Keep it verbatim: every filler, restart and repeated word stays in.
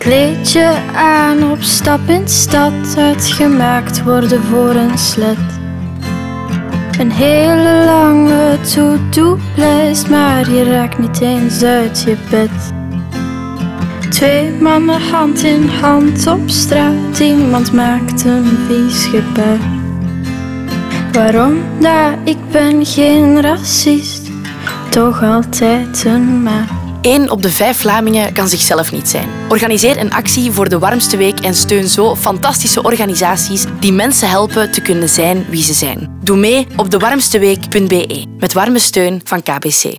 Kleed je aan op stap in stad, uitgemaakt worden voor een slet. Een hele lange to-do-lijst, maar je raakt niet eens uit je bed. Twee mannen hand in hand op straat, iemand maakt een vies gebaar. Waarom? Nou, ik ben geen racist, toch altijd een maar. Eén op de vijf Vlamingen kan zichzelf niet zijn. Organiseer een actie voor de Warmste Week en steun zo fantastische organisaties die mensen helpen te kunnen zijn wie ze zijn. Doe mee op de warmste week punt be met warme steun van K B C.